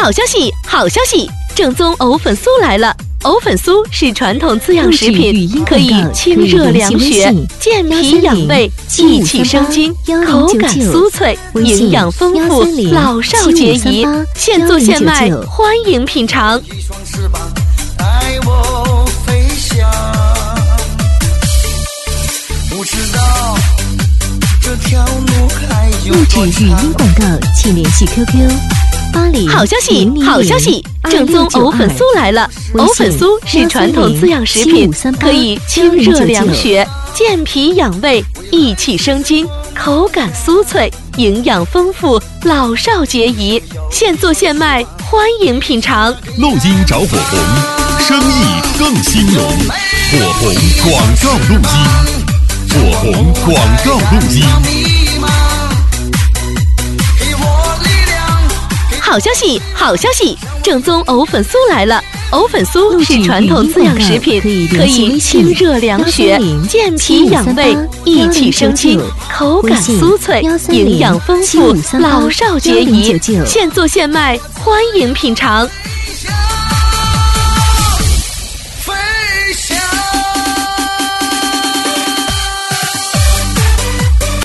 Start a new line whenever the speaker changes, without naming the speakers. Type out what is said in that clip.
好消息，好消息！正宗藕粉酥来了。藕粉酥是传统滋养食品，可以清热凉血、健脾养胃、益气生津，口感酥脆，营养丰富，老少皆宜。现做现卖，欢迎品尝。
录制语音广告，请联系 QQ。
好消息，好消息！正宗藕粉酥来了。藕粉酥是传统滋养食品，可以清热凉血、健脾养胃、益气生津，口感酥脆，营养丰富，老少皆宜。现做现卖，欢迎品尝。
录音找火红，生意更兴隆。火红广告录音，火红广告录音。
好消息，好消息！正宗藕粉酥来了。藕粉酥是传统滋养食品，可以清热凉血、健脾养胃、益气生津，口感酥脆，营养丰富，老少皆宜。现做现卖，欢迎品尝。